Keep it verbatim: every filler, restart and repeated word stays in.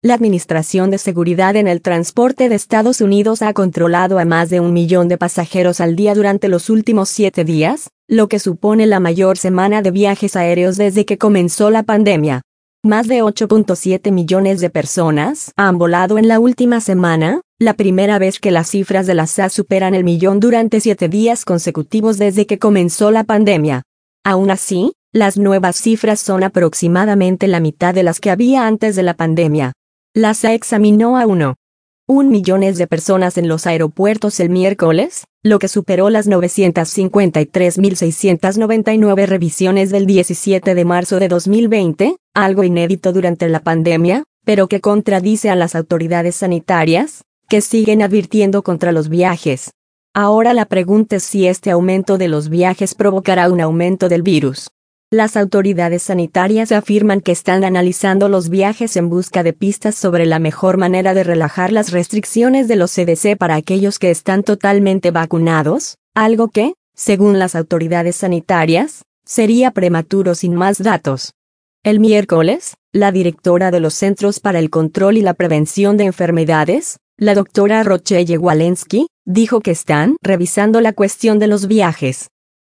La Administración de Seguridad en el Transporte de Estados Unidos ha controlado a más de un millón de pasajeros al día durante los últimos siete días, lo que supone la mayor semana de viajes aéreos desde que comenzó la pandemia. Más de ocho punto siete millones de personas han volado en la última semana, la primera vez que las cifras de la S A superan el millón durante siete días consecutivos desde que comenzó la pandemia. Aún así, las nuevas cifras son aproximadamente la mitad de las que había antes de la pandemia. La S A examinó a uno punto uno millones de personas en los aeropuertos el miércoles, lo que superó las novecientas cincuenta y tres mil seiscientas noventa y nueve revisiones del diecisiete de marzo de dos mil veinte, algo inédito durante la pandemia, pero que contradice a las autoridades sanitarias, que siguen advirtiendo contra los viajes. Ahora la pregunta es si este aumento de los viajes provocará un aumento del virus. Las autoridades sanitarias afirman que están analizando los viajes en busca de pistas sobre la mejor manera de relajar las restricciones de los C D C para aquellos que están totalmente vacunados, algo que, según las autoridades sanitarias, sería prematuro sin más datos. El miércoles, la directora de los Centros para el Control y la Prevención de Enfermedades, la doctora Rochelle Walensky, dijo que están revisando la cuestión de los viajes.